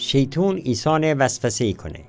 شیطون عیسی وسوسه کنه.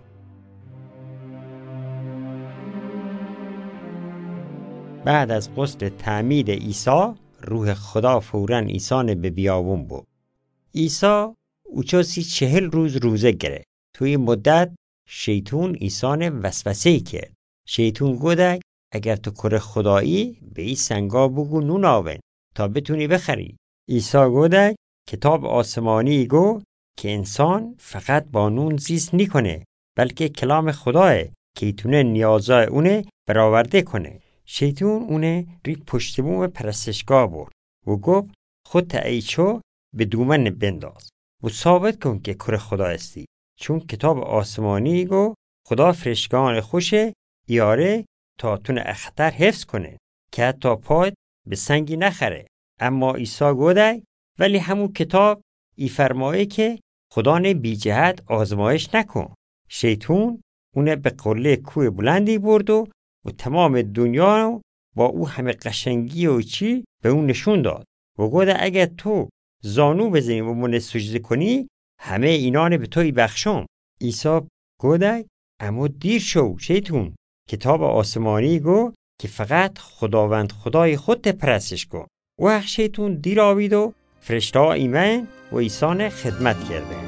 بعد از غسل تعمید عیسی، روح خدا فوراً عیسی به بیابون برد. عیسی اوچاسی 40 روز روزه گره. توی مدت شیطون عیسی وسوسه کرد. شیطون گفت اگر تو کره خدایی به این سنگا بگو نون آون تا بتونی بخری. عیسی گفت کتاب آسمانی گو که انسان فقط با نون زیست نکنه، بلکه کلام خداه که ایتونه نیازای اونه برآورده کنه. شیطون اونه ریک پشت بوم پرستشگاه برد و گفت خود تعیچو به دومن بنداز و ثابت کن که کره خدا هستی، چون کتاب آسمانی گو خدا فرشگان خوشه یاره تا تون اختر حفظ کنه که حتی پاید به سنگی نخره. اما عیسی گفت ولی همون کتاب ای فرمایه که خدا نه بی جهت آزمایش نکن. شیطون اونه به قله کوه بلندی برد و تمام دنیا رو با او همه قشنگی و چی به اون نشون داد و گفت اگر تو زانو بزنی و من سجده کنی همه اینا رو به توی بخشم. عیسی گفت اما دیر شو شیطون، کتاب آسمانی گو که فقط خداوند خدای خودت پرستش کن. و شیطون دیر آوید و فرشته ها ایمن و عیسی خدمت کرده.